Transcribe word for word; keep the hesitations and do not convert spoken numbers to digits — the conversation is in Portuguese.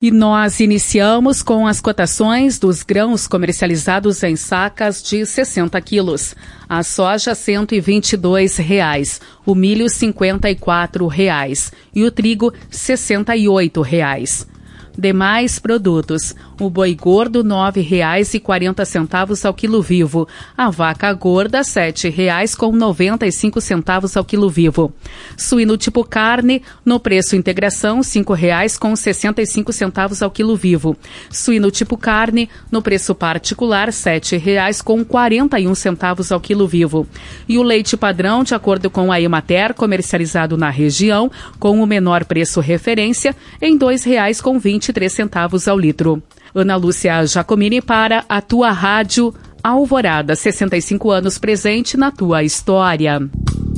E nós iniciamos com as cotações dos grãos comercializados em sacas de sessenta quilos. A soja, cento e vinte e dois reais. O milho, cinquenta e quatro reais. E o trigo, sessenta e oito reais. Demais produtos. O boi gordo, nove reais e quarenta centavos ao quilo vivo. A vaca gorda, sete reais com noventa e cinco centavos ao quilo vivo. Suíno tipo carne, no preço integração, cinco reais com sessenta e cinco centavos ao quilo vivo. Suíno tipo carne, no preço particular, sete reais com quarenta e um centavos ao quilo vivo. E o leite padrão, de acordo com a Emater, comercializado na região, com o menor preço referência, em dois reais com vinte e três centavos ao litro. Ana Lúcia Giacomini para a tua rádio Alvorada, sessenta e cinco anos presente na tua história.